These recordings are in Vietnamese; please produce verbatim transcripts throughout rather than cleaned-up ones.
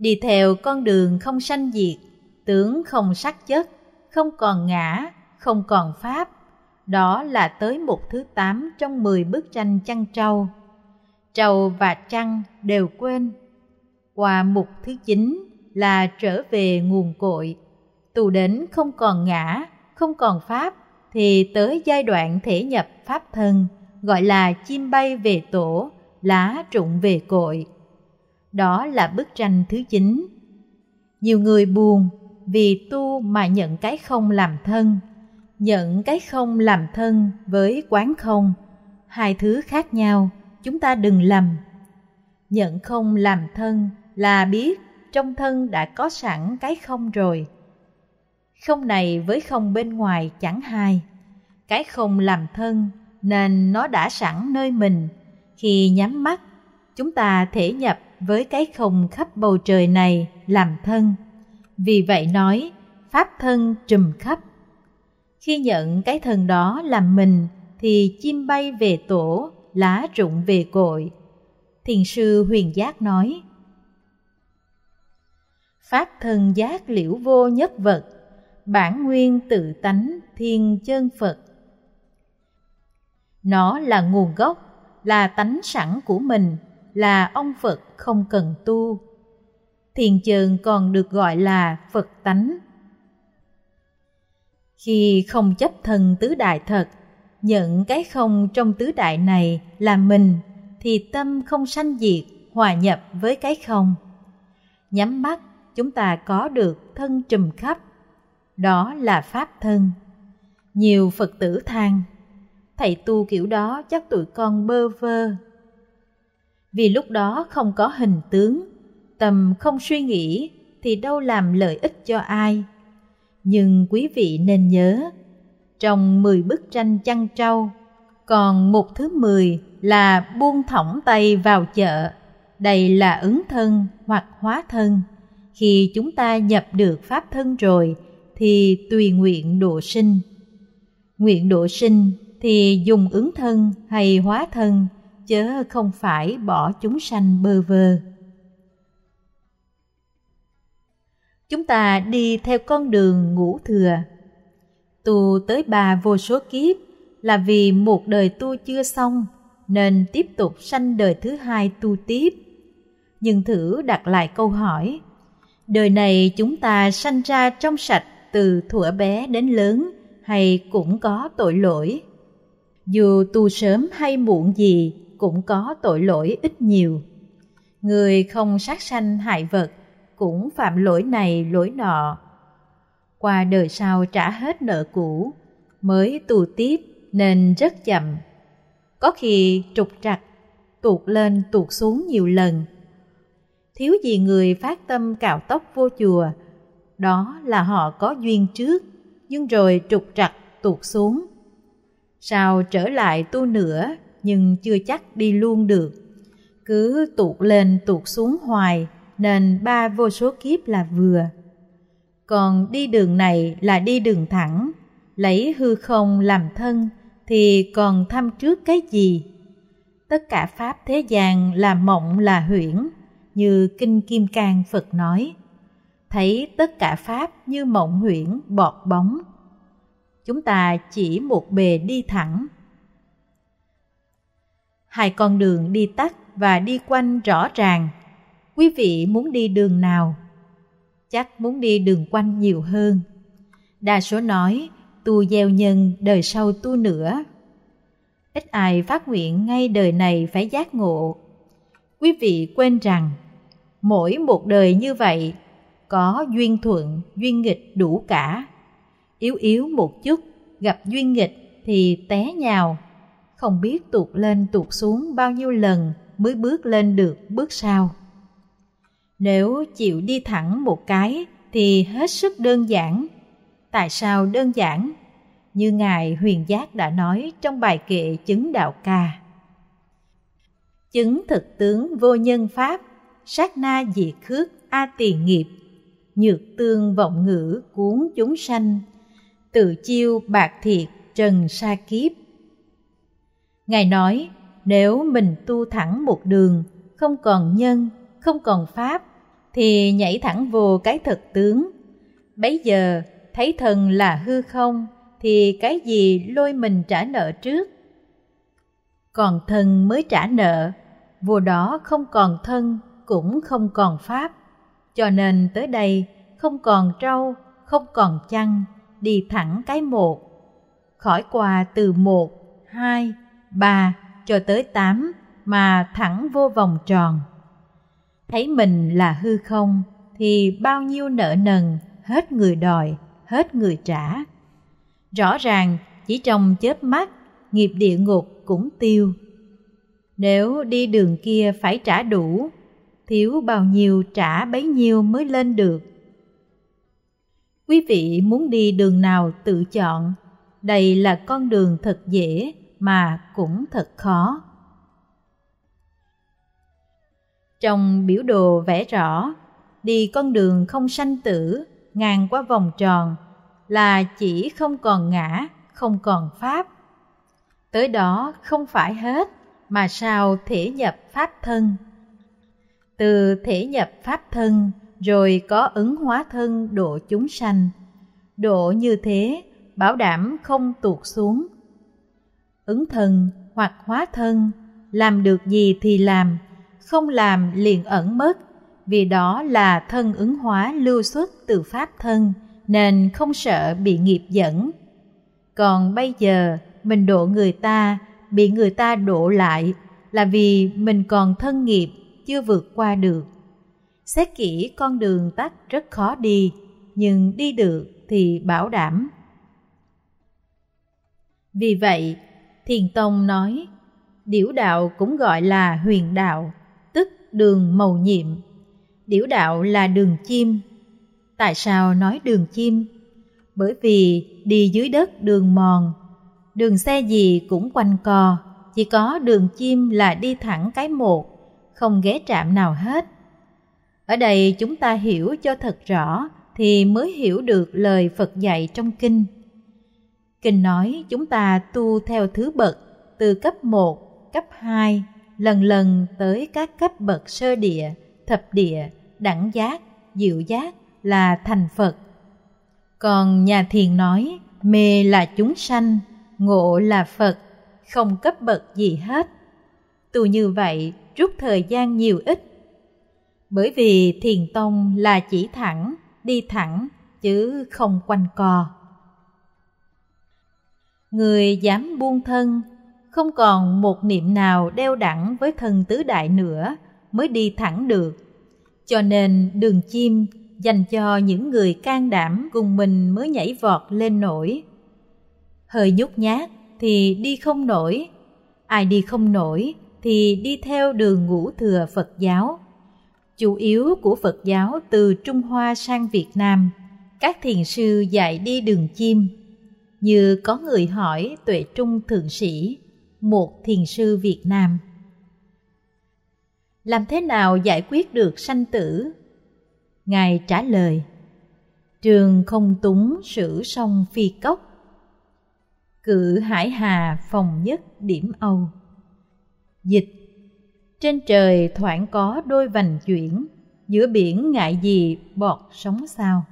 Đi theo con đường không sanh diệt, tướng không sắc chất, không còn ngã, không còn pháp. Đó là tới mục thứ tám trong mười bức tranh chăn trâu. Trâu và chăn đều quên. Qua mục thứ chín là trở về nguồn cội. Tu đến không còn ngã, không còn pháp, thì tới giai đoạn thể nhập pháp thân, gọi là chim bay về tổ, lá rụng về cội. Đó là bức tranh thứ chín. Nhiều người buồn vì tu mà nhận cái không làm thân. Nhận cái không làm thân với quán không, hai thứ khác nhau, chúng ta đừng lầm. Nhận không làm thân là biết trong thân đã có sẵn cái không rồi. Không này với không bên ngoài chẳng hai. Cái không làm thân nên nó đã sẵn nơi mình. Khi nhắm mắt, chúng ta thể nhập với cái không khắp bầu trời này làm thân. Vì vậy nói, pháp thân trùm khắp. Khi nhận cái thân đó làm mình, thì chim bay về tổ, lá rụng về cội. Thiền sư Huyền Giác nói, pháp thân giác liễu vô nhất vật, bản nguyên tự tánh thiên chân Phật. Nó là nguồn gốc, là tánh sẵn của mình, là ông Phật không cần tu. Thiền chân còn được gọi là Phật tánh. Khi không chấp thân tứ đại thật, nhận cái không trong tứ đại này là mình, thì tâm không sanh diệt, hòa nhập với cái không. Nhắm mắt, chúng ta có được thân trùm khắp. Đó là pháp thân. Nhiều Phật tử than, thầy tu kiểu đó chắc tụi con bơ vơ. Vì lúc đó không có hình tướng, tâm không suy nghĩ, thì đâu làm lợi ích cho ai. Nhưng quý vị nên nhớ, trong mười bức tranh chăn trâu, còn mục thứ mười là buông thõng tay vào chợ. Đây là ứng thân hoặc hóa thân. Khi chúng ta nhập được pháp thân rồi, thì tùy nguyện độ sinh. Nguyện độ sinh thì dùng ứng thân hay hóa thân, chớ không phải bỏ chúng sanh bơ vơ. Chúng ta đi theo con đường ngũ thừa. Tu tới ba vô số kiếp là vì một đời tu chưa xong, nên tiếp tục sanh đời thứ hai tu tiếp. Nhưng thử đặt lại câu hỏi, đời này chúng ta sanh ra trong sạch từ thuở bé đến lớn, hay cũng có tội lỗi? Dù tu sớm hay muộn gì, cũng có tội lỗi ít nhiều. Người không sát sanh hại vật, cũng phạm lỗi này lỗi nọ. Qua đời sau trả hết nợ cũ, mới tu tiếp nên rất chậm. Có khi trục trặc, tuột lên tuột xuống nhiều lần. Thiếu gì người phát tâm cạo tóc vô chùa, đó là họ có duyên trước, nhưng rồi trục trặc tuột xuống. Sao trở lại tu nữa, nhưng chưa chắc đi luôn được. Cứ tuột lên tuột xuống hoài, nên ba vô số kiếp là vừa. Còn đi đường này là đi đường thẳng, lấy hư không làm thân, thì còn thăm trước cái gì? Tất cả pháp thế gian là mộng là huyễn, như Kinh Kim Cang Phật nói. Thấy tất cả pháp như mộng huyễn bọt bóng. Chúng ta chỉ một bề đi thẳng. Hai con đường đi tắt và đi quanh rõ ràng. Quý vị muốn đi đường nào? Chắc muốn đi đường quanh nhiều hơn. Đa số nói tu gieo nhân đời sau tu nữa. Ít ai phát nguyện ngay đời này phải giác ngộ. Quý vị quên rằng mỗi một đời như vậy có duyên thuận, duyên nghịch đủ cả. Yếu yếu một chút, gặp duyên nghịch thì té nhào, không biết tuột lên tuột xuống bao nhiêu lần mới bước lên được bước sau. Nếu chịu đi thẳng một cái thì hết sức đơn giản. Tại sao đơn giản? Như Ngài Huyền Giác đã nói trong bài kệ Chứng Đạo Ca. Chứng thực tướng vô nhân pháp, sát na diệt khước a tỳ nghiệp, nhược tương vọng ngữ cuốn chúng sanh, tự chiêu bạc thiệt trần sa kiếp. Ngài nói, nếu mình tu thẳng một đường, không còn nhân, không còn pháp, thì nhảy thẳng vô cái thực tướng. Bấy giờ thấy thân là hư không thì cái gì lôi mình trả nợ trước? Còn thân mới trả nợ, vô đó không còn thân cũng không còn pháp. Cho nên tới đây không còn trâu, không còn chăn, đi thẳng cái một. Khỏi qua từ một, hai, ba cho tới tám mà thẳng vô vòng tròn. Thấy mình là hư không thì bao nhiêu nợ nần hết người đòi, hết người trả. Rõ ràng chỉ trong chớp mắt nghiệp địa ngục cũng tiêu. Nếu đi đường kia phải trả đủ, thiếu bao nhiêu trả bấy nhiêu mới lên được. Quý vị muốn đi đường nào tự chọn, đây là con đường thật dễ mà cũng thật khó. Trong biểu đồ vẽ rõ, đi con đường không sanh tử, ngang qua vòng tròn, là chỉ không còn ngã, không còn pháp. Tới đó không phải hết, mà sao thể nhập pháp thân. Từ thể nhập pháp thân, rồi có ứng hóa thân độ chúng sanh. Độ như thế, bảo đảm không tuột xuống. Ứng thân hoặc hóa thân, làm được gì thì làm, không làm liền ẩn mất, vì đó là thân ứng hóa lưu xuất từ pháp thân, nên không sợ bị nghiệp dẫn. Còn bây giờ mình độ người ta, bị người ta độ lại, là vì mình còn thân nghiệp chưa vượt qua được. Xét kỹ con đường tắt rất khó đi, nhưng đi được thì bảo đảm. Vì vậy, Thiền Tông nói, điểu đạo cũng gọi là huyền đạo, tức đường mầu nhiệm. Điểu đạo là đường chim. Tại sao nói đường chim? Bởi vì đi dưới đất đường mòn, đường xe gì cũng quanh co, chỉ có đường chim là đi thẳng cái một, không ghé trạm nào hết. Ở đây chúng ta hiểu cho thật rõ thì mới hiểu được lời Phật dạy trong kinh. Kinh nói chúng ta tu theo thứ bậc, từ cấp một, cấp hai, lần lần tới các cấp bậc sơ địa, thập địa, đẳng giác, diệu giác là thành Phật. Còn nhà thiền nói mê là chúng sanh, ngộ là Phật, không cấp bậc gì hết. Tu như vậy rút thời gian nhiều ít. Bởi vì Thiền Tông là chỉ thẳng, đi thẳng, chứ không quanh co. Người dám buông thân, không còn một niệm nào đeo đẳng với thân tứ đại nữa mới đi thẳng được. Cho nên đường chim dành cho những người can đảm cùng mình mới nhảy vọt lên nổi. Hơi nhút nhát thì đi không nổi, ai đi không nổi thì đi theo đường ngũ thừa Phật giáo. Chủ yếu của Phật giáo từ Trung Hoa sang Việt Nam, các thiền sư dạy đi đường chim. Như có người hỏi Tuệ Trung Thượng Sĩ, một thiền sư Việt Nam, làm thế nào giải quyết được sanh tử? Ngài trả lời, trường không túng sử sông phi cốc, cự hải hà phòng nhất điểm âu. Dịch: trên trời thoảng có đôi vành chuyển, giữa biển ngại gì bọt sóng sao.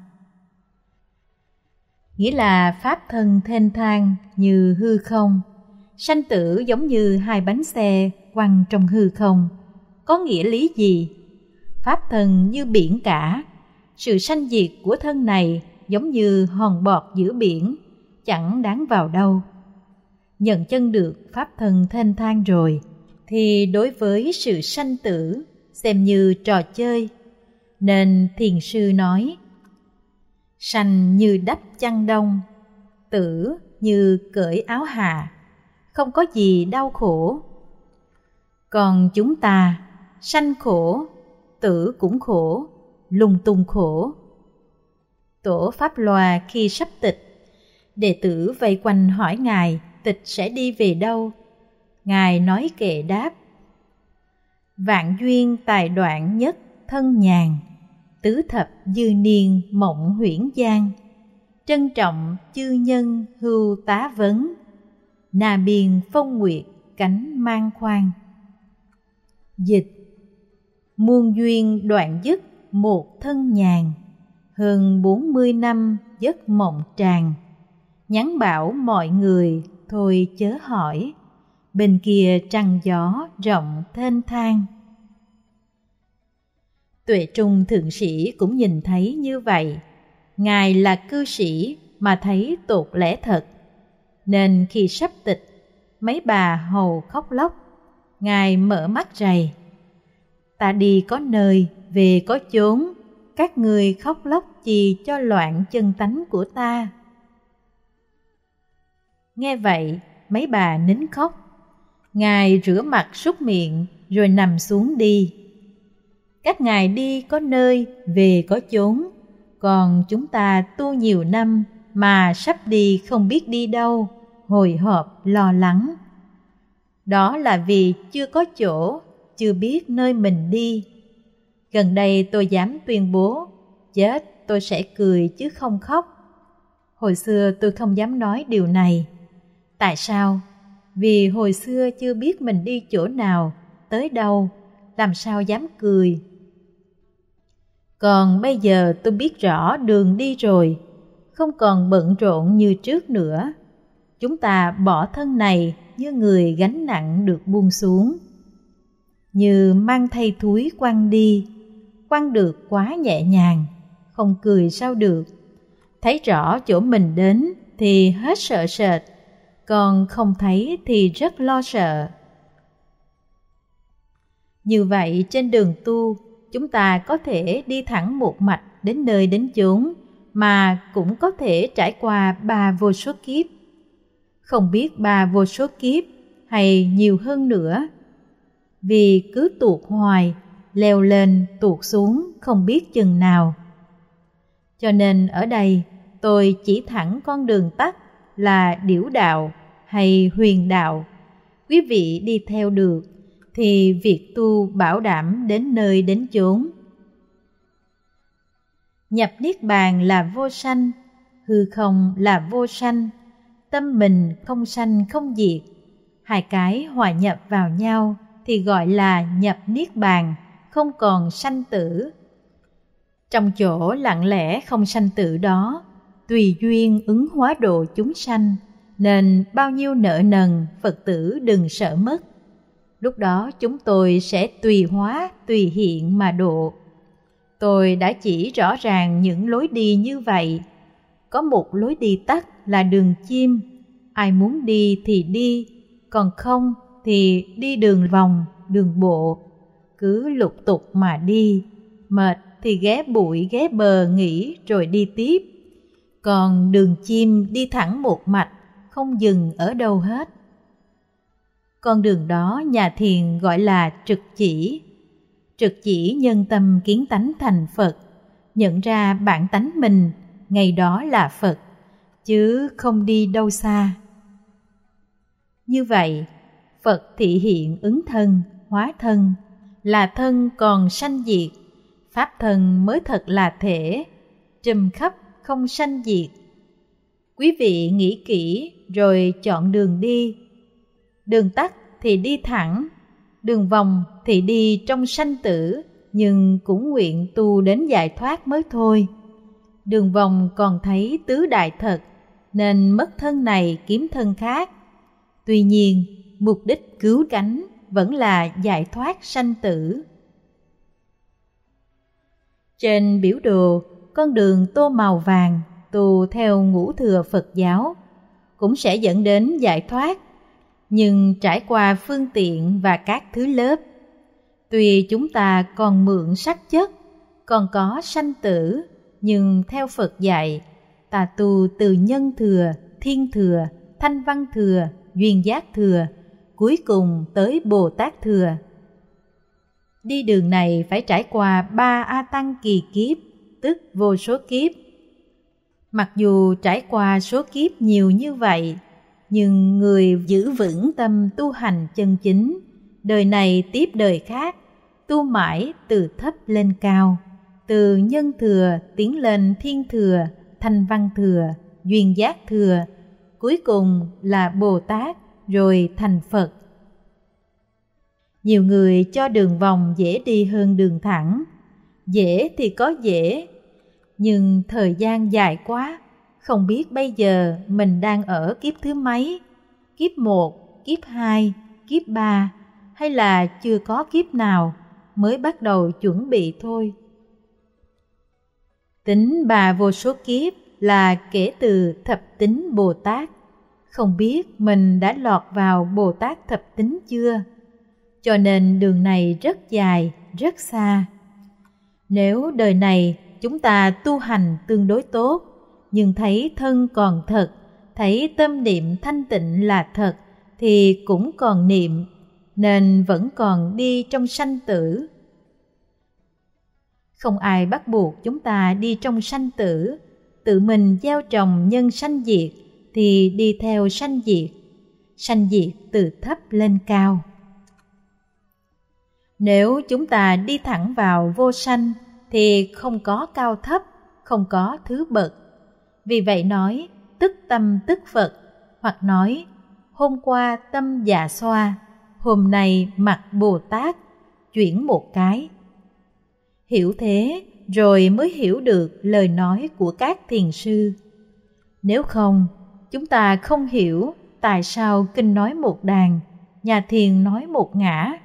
Nghĩa là pháp thân thênh thang như hư không, sanh tử giống như hai bánh xe quăng trong hư không. Có nghĩa lý gì? Pháp thân như biển cả, sự sanh diệt của thân này giống như hòn bọt giữa biển, chẳng đáng vào đâu. Nhận chân được pháp thân thênh thang rồi, thì đối với sự sanh tử xem như trò chơi. Nên thiền sư nói, sanh như đắp chăn đông, tử như cởi áo hà, không có gì đau khổ. Còn chúng ta, sanh khổ, tử cũng khổ, lung tung khổ. Tổ Pháp Loa khi sắp tịch, đệ tử vây quanh hỏi Ngài tịch sẽ đi về đâu. Ngài nói kệ đáp, vạn duyên tài đoạn nhất thân nhàn, tứ thập dư niên mộng huyễn gian, trân trọng chư nhân hưu tá vấn, na biên phong nguyệt cánh mang khoan. Dịch: muôn duyên đoạn dứt một thân nhàn, hơn bốn mươi năm giấc mộng tràn. Nhắn bảo mọi người thôi chớ hỏi, bên kia trăng gió rộng thênh thang. Tuệ Trung thượng sĩ cũng nhìn thấy như vậy. Ngài là cư sĩ mà thấy tột lẽ thật, nên khi sắp tịch, mấy bà hầu khóc lóc. Ngài mở mắt rầy: ta đi có nơi, về có chốn, các người khóc lóc chi cho loạn chân tánh của ta. Nghe vậy, mấy bà nín khóc. Ngài rửa mặt súc miệng rồi nằm xuống đi. Các ngài đi có nơi, về có chốn, còn chúng ta tu nhiều năm mà sắp đi không biết đi đâu, hồi hộp lo lắng. Đó là vì chưa có chỗ, chưa biết nơi mình đi. Gần đây tôi dám tuyên bố, chết tôi sẽ cười chứ không khóc. Hồi xưa tôi không dám nói điều này. Tại sao? Vì hồi xưa chưa biết mình đi chỗ nào, tới đâu, làm sao dám cười. Còn bây giờ tôi biết rõ đường đi rồi, không còn bận rộn như trước nữa. Chúng ta bỏ thân này như người gánh nặng được buông xuống. Như mang thay thúi quăng đi, quăng được quá nhẹ nhàng, không cười sao được. Thấy rõ chỗ mình đến thì hết sợ sệt, còn không thấy thì rất lo sợ. Như vậy trên đường tu, chúng ta có thể đi thẳng một mạch đến nơi đến chốn, mà cũng có thể trải qua ba vô số kiếp. Không biết ba vô số kiếp hay nhiều hơn nữa. Vì cứ tuột hoài, leo lên tuột xuống không biết chừng nào. Cho nên ở đây tôi chỉ thẳng con đường tắt là điểu đạo hay huyền đạo. Quý vị đi theo được thì việc tu bảo đảm đến nơi đến chốn. Nhập niết bàn là vô sanh, hư không là vô sanh, tâm mình không sanh không diệt. Hai cái hòa nhập vào nhau thì gọi là nhập niết bàn, không còn sanh tử. Trong chỗ lặng lẽ không sanh tử đó, tùy duyên ứng hóa độ chúng sanh, nên bao nhiêu nợ nần Phật tử đừng sợ mất. Lúc đó chúng tôi sẽ tùy hóa, tùy hiện mà độ. Tôi đã chỉ rõ ràng những lối đi như vậy. Có một lối đi tắt là đường chim, ai muốn đi thì đi, còn không thì đi đường vòng, đường bộ. Cứ lục tục mà đi, mệt thì ghé bụi ghé bờ nghỉ rồi đi tiếp. Còn đường chim đi thẳng một mạch, không dừng ở đâu hết. Con đường đó nhà thiền gọi là trực chỉ. Trực chỉ nhân tâm kiến tánh thành Phật, nhận ra bản tánh mình, ngày đó là Phật, chứ không đi đâu xa. Như vậy, Phật thị hiện ứng thân, hóa thân, là thân còn sanh diệt, pháp thân mới thật là thể, trùm khắp không sanh diệt. Quý vị nghĩ kỹ rồi chọn đường đi. Đường tắt thì đi thẳng, đường vòng thì đi trong sanh tử, nhưng cũng nguyện tu đến giải thoát mới thôi. Đường vòng còn thấy tứ đại thật, nên mất thân này kiếm thân khác. Tuy nhiên, mục đích cứu cánh vẫn là giải thoát sanh tử. Trên biểu đồ, con đường tô màu vàng tu theo ngũ thừa Phật giáo cũng sẽ dẫn đến giải thoát, nhưng trải qua phương tiện và các thứ lớp. Tuy chúng ta còn mượn sắc chất, còn có sanh tử, nhưng theo Phật dạy, ta tu từ nhân thừa, thiên thừa, thanh văn thừa, duyên giác thừa, cuối cùng tới Bồ Tát thừa. Đi đường này phải trải qua ba A Tăng kỳ kiếp, tức vô số kiếp. Mặc dù trải qua số kiếp nhiều như vậy, nhưng người giữ vững tâm tu hành chân chính, đời này tiếp đời khác, tu mãi từ thấp lên cao, từ nhân thừa tiến lên thiên thừa, thanh văn thừa, duyên giác thừa, cuối cùng là Bồ Tát rồi thành Phật. Nhiều người cho đường vòng dễ đi hơn đường thẳng. Dễ thì có dễ, nhưng thời gian dài quá, không biết bây giờ mình đang ở kiếp thứ mấy, kiếp một, kiếp hai, kiếp ba, hay là chưa có kiếp nào, mới bắt đầu chuẩn bị thôi. Tính ba vô số kiếp là kể từ thập tính Bồ Tát. Không biết mình đã lọt vào Bồ Tát thập tính chưa? Cho nên đường này rất dài, rất xa. Nếu đời này chúng ta tu hành tương đối tốt, nhưng thấy thân còn thật, thấy tâm niệm thanh tịnh là thật, thì cũng còn niệm, nên vẫn còn đi trong sanh tử. Không ai bắt buộc chúng ta đi trong sanh tử, tự mình gieo trồng nhân sanh diệt thì đi theo sanh diệt, sanh diệt từ thấp lên cao. Nếu chúng ta đi thẳng vào vô sanh thì không có cao thấp, không có thứ bậc. Vì vậy nói tức tâm tức Phật, hoặc nói hôm qua tâm Dạ Xoa, hôm nay mặt Bồ Tát, chuyển một cái. Hiểu thế rồi mới hiểu được lời nói của các thiền sư. Nếu không, chúng ta không hiểu tại sao kinh nói một đàn, nhà thiền nói một ngã.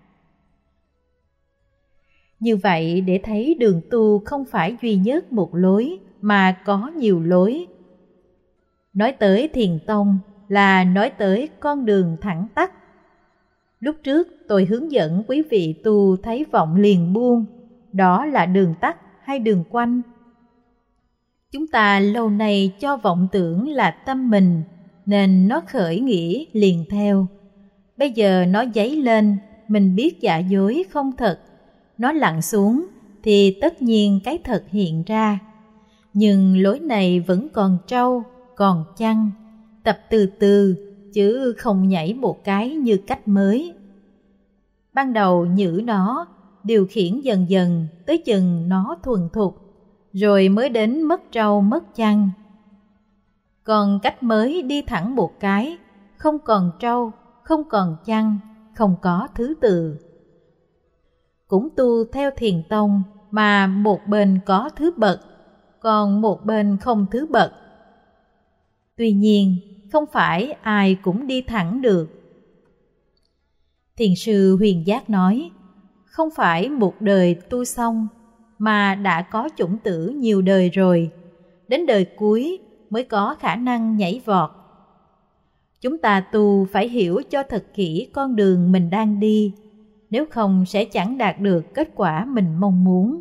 Như vậy để thấy đường tu không phải duy nhất một lối, mà có nhiều lối. Nói tới thiền tông là nói tới con đường thẳng tắp. Lúc trước tôi hướng dẫn quý vị tu thấy vọng liền buông, đó là đường tắt hay đường quanh? Chúng ta lâu nay cho vọng tưởng là tâm mình, nên nó khởi nghĩ liền theo. Bây giờ nó dấy lên, mình biết giả dối không thật, nó lặn xuống thì tất nhiên cái thật hiện ra. Nhưng lối này vẫn còn trâu, còn chăng, tập từ từ chứ không nhảy một cái như cách mới. Ban đầu nhử nó, điều khiển dần dần tới chừng nó thuần thục, rồi mới đến mất trâu mất chăn. Còn cách mới đi thẳng một cái, không còn trâu, không còn chăn, không có thứ tự. Cũng tu theo thiền tông mà một bên có thứ bậc, còn một bên không thứ bậc. Tuy nhiên, không phải ai cũng đi thẳng được. Thiền sư Huyền Giác nói, không phải một đời tu xong, mà đã có chủng tử nhiều đời rồi, đến đời cuối mới có khả năng nhảy vọt. Chúng ta tu phải hiểu cho thật kỹ con đường mình đang đi, nếu không sẽ chẳng đạt được kết quả mình mong muốn.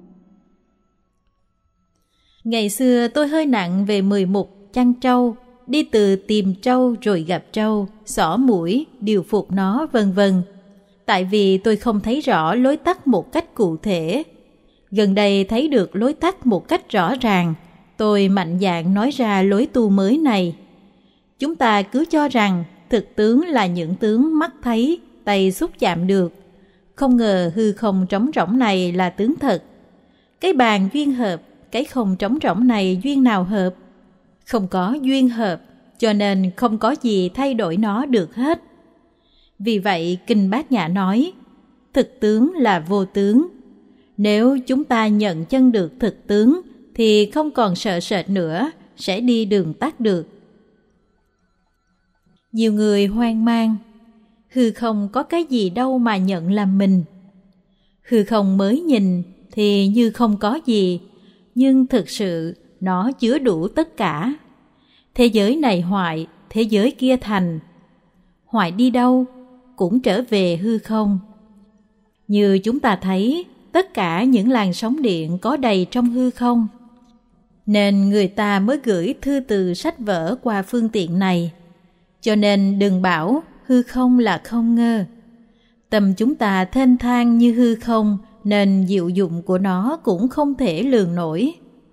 Ngày xưa tôi hơi nặng về mười mục chăn trâu, đi từ tìm trâu rồi gặp trâu, xỏ mũi, điều phục nó vân vân. Tại vì tôi không thấy rõ lối tắt một cách cụ thể. Gần đây thấy được lối tắt một cách rõ ràng, tôi mạnh dạn nói ra lối tu mới này. Chúng ta cứ cho rằng thực tướng là những tướng mắt thấy, tay xúc chạm được. Không ngờ hư không trống rỗng này là tướng thật. Cái bàn duyên hợp, cái không trống rỗng này duyên nào hợp? Không có duyên hợp, cho nên không có gì thay đổi nó được hết. Vì vậy Kinh Bát Nhã nói, thực tướng là vô tướng. Nếu chúng ta nhận chân được thực tướng, thì không còn sợ sệt nữa, sẽ đi đường tắt được. Nhiều người hoang mang, hư không có cái gì đâu mà nhận làm mình. Hư không mới nhìn thì như không có gì, nhưng thực sự nó chứa đủ tất cả. Thế giới này hoại, thế giới kia thành. Hoại đi đâu? Cũng trở về hư không. Như chúng ta thấy, tất cả những làn sóng điện có đầy trong hư không. Nên người ta mới gửi thư từ sách vở qua phương tiện này. Cho nên đừng bảo hư không là không ngơ. Tâm chúng ta thênh thang như hư không, nên diệu dụng của nó cũng không thể lường nổi.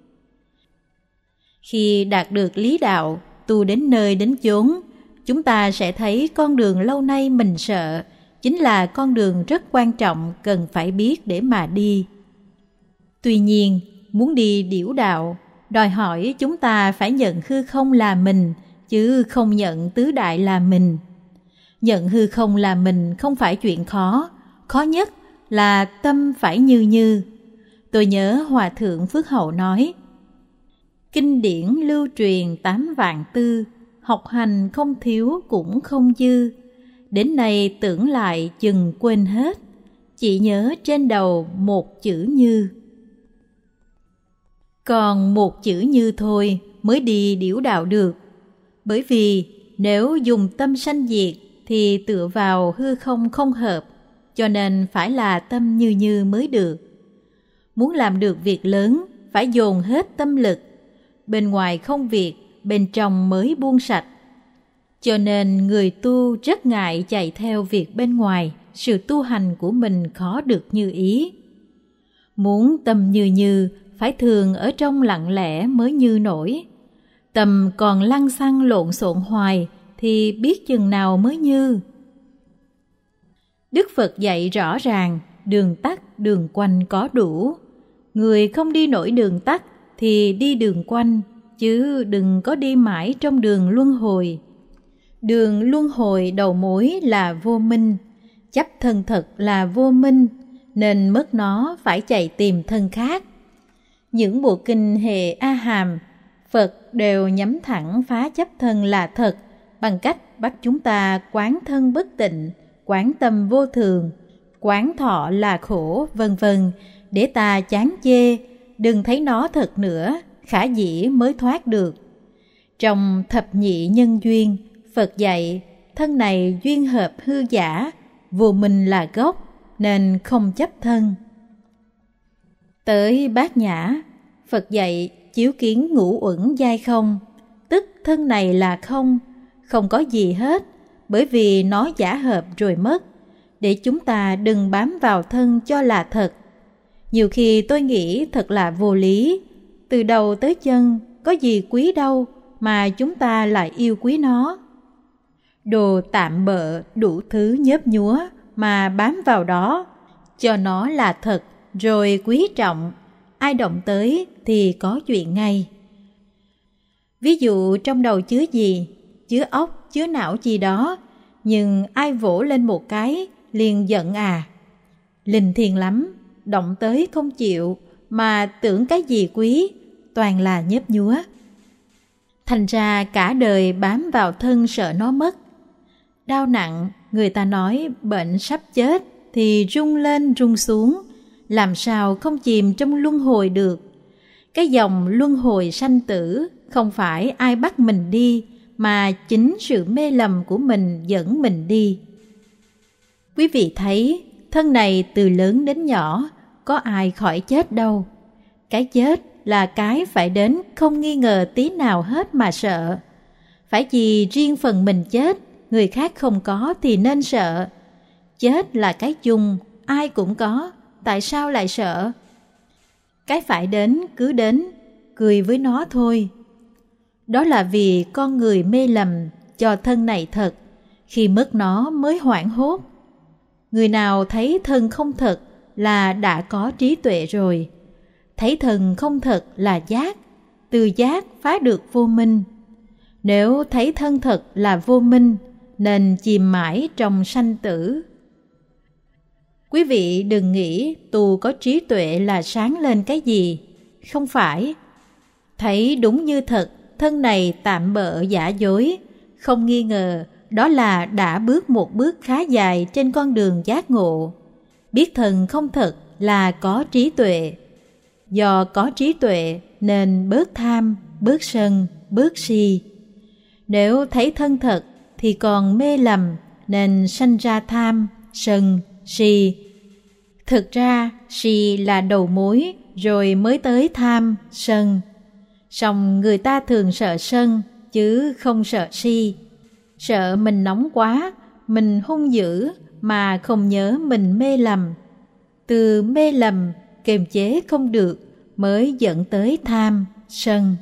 Khi đạt được lý đạo, tu đến nơi đến chốn, chúng ta sẽ thấy con đường lâu nay mình sợ, chính là con đường rất quan trọng cần phải biết để mà đi. Tuy nhiên, muốn đi điểu đạo, đòi hỏi chúng ta phải nhận hư không là mình, chứ không nhận tứ đại là mình. Nhận hư không là mình không phải chuyện khó, khó nhất là tâm phải như như. Tôi nhớ Hòa Thượng Phước Hậu nói, kinh điển lưu truyền tám vạn tư, học hành không thiếu cũng không dư. Đến nay tưởng lại chừng quên hết, chỉ nhớ trên đầu một chữ như. Còn một chữ như thôi mới đi điểu đạo được. Bởi vì nếu dùng tâm sanh diệt thì tựa vào hư không không hợp, cho nên phải là tâm như như mới được. Muốn làm được việc lớn phải dồn hết tâm lực, bên ngoài không việc, bên trong mới buông sạch. Cho nên người tu rất ngại chạy theo việc bên ngoài, sự tu hành của mình khó được như ý. Muốn tâm như như, phải thường ở trong lặng lẽ mới như nổi. Tâm còn lăng xăng lộn xộn hoài, thì biết chừng nào mới như. Đức Phật dạy rõ ràng, đường tắt, đường quanh có đủ. Người không đi nổi đường tắt, thì đi đường quanh, chứ đừng có đi mãi trong đường luân hồi. Đường luân hồi đầu mối là vô minh, chấp thân thật là vô minh, nên mất nó phải chạy tìm thân khác. Những bộ kinh hệ A Hàm, Phật đều nhắm thẳng phá chấp thân là thật, bằng cách bắt chúng ta quán thân bất tịnh, quán tâm vô thường, quán thọ là khổ, vân vân, để ta chán chê, đừng thấy nó thật nữa, khả dĩ mới thoát được. Trong thập nhị nhân duyên, Phật dạy, thân này duyên hợp hư giả, vô minh là gốc, nên không chấp thân. Tới Bát Nhã, Phật dạy chiếu kiến ngũ uẩn giai không, tức thân này là không, không có gì hết, bởi vì nó giả hợp rồi mất, để chúng ta đừng bám vào thân cho là thật. Nhiều khi tôi nghĩ thật là vô lý, từ đầu tới chân có gì quý đâu mà chúng ta lại yêu quý nó. Đồ tạm bợ đủ thứ nhớp nhúa mà bám vào đó, cho nó là thật rồi quý trọng, ai động tới thì có chuyện ngay. Ví dụ trong đầu chứa gì, chứa óc, chứa não gì đó, nhưng ai vỗ lên một cái liền giận à. Linh thiêng lắm, động tới không chịu, mà tưởng cái gì quý, toàn là nhớp nhúa. Thành ra cả đời bám vào thân sợ nó mất. Đau nặng, người ta nói bệnh sắp chết thì rung lên rung xuống, làm sao không chìm trong luân hồi được. Cái dòng luân hồi sanh tử không phải ai bắt mình đi, mà chính sự mê lầm của mình dẫn mình đi. Quý vị thấy, thân này từ lớn đến nhỏ, có ai khỏi chết đâu. Cái chết là cái phải đến không nghi ngờ tí nào hết mà sợ. Phải vì riêng phần mình chết, người khác không có thì nên sợ. Chết là cái chung, ai cũng có, tại sao lại sợ? Cái phải đến cứ đến, cười với nó thôi. Đó là vì con người mê lầm cho thân này thật, khi mất nó mới hoảng hốt. Người nào thấy thân không thật là đã có trí tuệ rồi. Thấy thân không thật là giác, từ giác phá được vô minh. Nếu thấy thân thật là vô minh, nên chìm mãi trong sanh tử. Quý vị đừng nghĩ tu có trí tuệ là sáng lên cái gì. Không phải. Thấy đúng như thật, thân này tạm bợ giả dối, không nghi ngờ, đó là đã bước một bước khá dài trên con đường giác ngộ. Biết thân không thật là có trí tuệ. Do có trí tuệ nên bớt tham, bớt sân, bớt si. Nếu thấy thân thật thì còn mê lầm nên sanh ra tham, sân, si. Thực ra si là đầu mối rồi mới tới tham, sân. Song người ta thường sợ sân chứ không sợ si. Sợ mình nóng quá, mình hung dữ mà không nhớ mình mê lầm. Từ mê lầm kiềm chế không được mới dẫn tới tham, sân.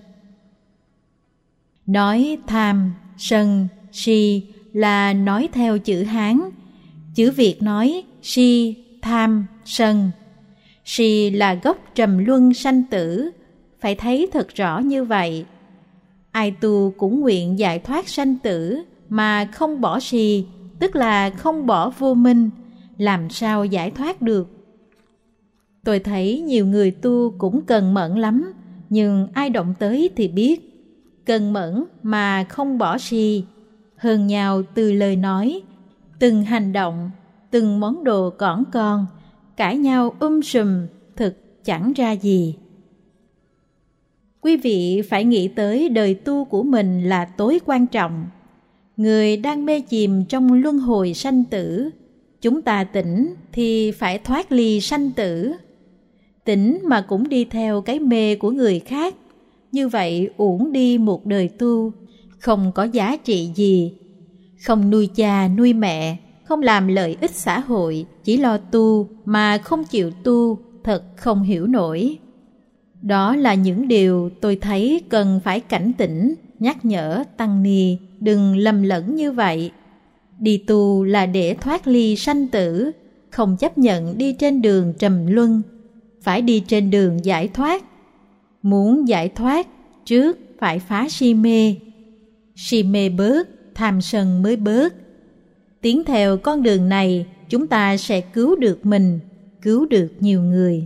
Nói tham, sân, si là nói theo chữ Hán. Chữ Việt nói si, tham, sân. Si là gốc trầm luân sanh tử, phải thấy thật rõ như vậy. Ai tu cũng nguyện giải thoát sanh tử mà không bỏ si, tức là không bỏ vô minh, làm sao giải thoát được? Tôi thấy nhiều người tu cũng cần mẫn lắm, nhưng ai động tới thì biết. Cần mẫn mà không bỏ si, hơn nhau từ lời nói, từng hành động, từng món đồ cỏn con, cãi nhau um sùm, thực chẳng ra gì. Quý vị phải nghĩ tới đời tu của mình là tối quan trọng. Người đang mê chìm trong luân hồi sanh tử, chúng ta tỉnh thì phải thoát ly sanh tử. Tỉnh mà cũng đi theo cái mê của người khác, như vậy uổng đi một đời tu, không có giá trị gì. Không nuôi cha nuôi mẹ, không làm lợi ích xã hội, chỉ lo tu mà không chịu tu, thật không hiểu nổi. Đó là những điều tôi thấy cần phải cảnh tỉnh, nhắc nhở tăng ni đừng lầm lẫn như vậy. Đi tu là để thoát ly sanh tử, không chấp nhận đi trên đường trầm luân, phải đi trên đường giải thoát. Muốn giải thoát, trước phải phá si mê. Si mê bớt, tham sân mới bớt. Tiến theo con đường này, chúng ta sẽ cứu được mình, cứu được nhiều người.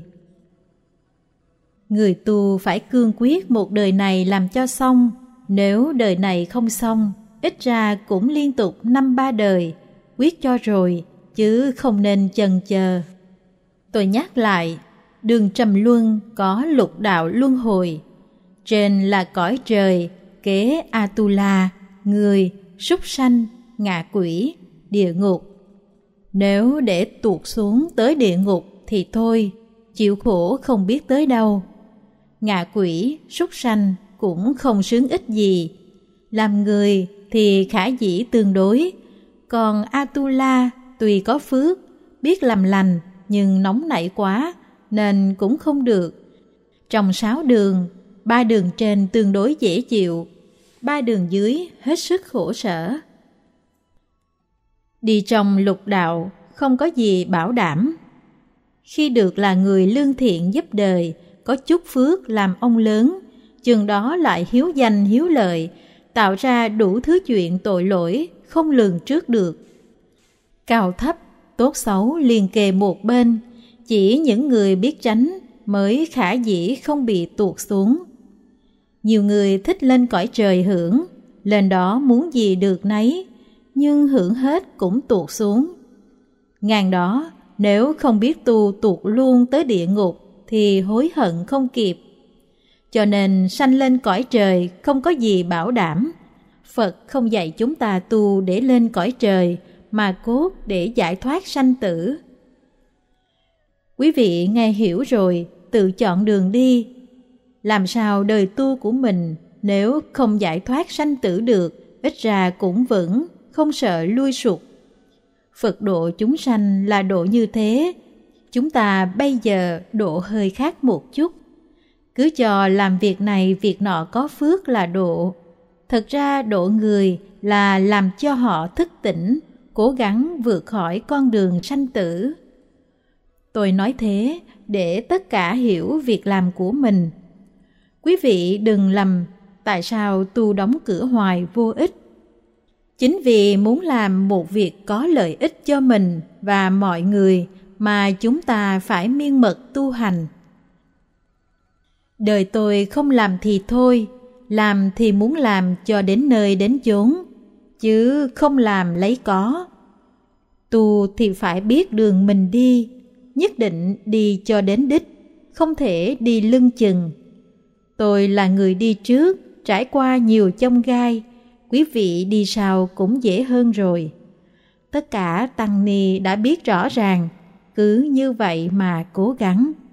Người tu phải cương quyết một đời này làm cho xong. Nếu đời này không xong, ít ra cũng liên tục năm ba đời, quyết cho rồi, chứ không nên chần chờ. Tôi nhắc lại, đường trầm luân có lục đạo luân hồi. Trên là cõi trời, kế Atula, người, súc sanh, ngạ quỷ, địa ngục. Nếu để tuột xuống tới địa ngục thì thôi, chịu khổ không biết tới đâu. Ngạ quỷ, súc sanh cũng không sướng ích gì. Làm người thì khả dĩ tương đối, còn Atula tuy có phước, biết làm lành nhưng nóng nảy quá nên cũng không được. Trong sáu đường, ba đường trên tương đối dễ chịu, ba đường dưới hết sức khổ sở. Đi trong lục đạo không có gì bảo đảm. Khi được là người lương thiện giúp đời, có chút phước làm ông lớn, chừng đó lại hiếu danh hiếu lợi, tạo ra đủ thứ chuyện tội lỗi không lường trước được. Cao thấp, tốt xấu liền kề một bên, chỉ những người biết tránh mới khả dĩ không bị tuột xuống. Nhiều người thích lên cõi trời hưởng, lên đó muốn gì được nấy, nhưng hưởng hết cũng tuột xuống. Ngàn đó, nếu không biết tu tuột luôn tới địa ngục thì hối hận không kịp. Cho nên sanh lên cõi trời không có gì bảo đảm. Phật không dạy chúng ta tu để lên cõi trời, mà cốt để giải thoát sanh tử. Quý vị nghe hiểu rồi, tự chọn đường đi. Làm sao đời tu của mình nếu không giải thoát sanh tử được, ít ra cũng vững, không sợ lui sụt. Phật độ chúng sanh là độ như thế, chúng ta bây giờ độ hơi khác một chút. Cứ cho làm việc này việc nọ có phước là độ. Thật ra độ người là làm cho họ thức tỉnh, cố gắng vượt khỏi con đường sanh tử. Tôi nói thế để tất cả hiểu việc làm của mình. Quý vị đừng lầm tại sao tu đóng cửa hoài vô ích. Chính vì muốn làm một việc có lợi ích cho mình và mọi người mà chúng ta phải miên mật tu hành. Đời tôi không làm thì thôi, làm thì muốn làm cho đến nơi đến chốn, chứ không làm lấy có. Tu thì phải biết đường mình đi, nhất định đi cho đến đích, không thể đi lưng chừng. Tôi là người đi trước, trải qua nhiều chông gai, quý vị đi sau cũng dễ hơn rồi. Tất cả tăng ni đã biết rõ ràng, cứ như vậy mà cố gắng.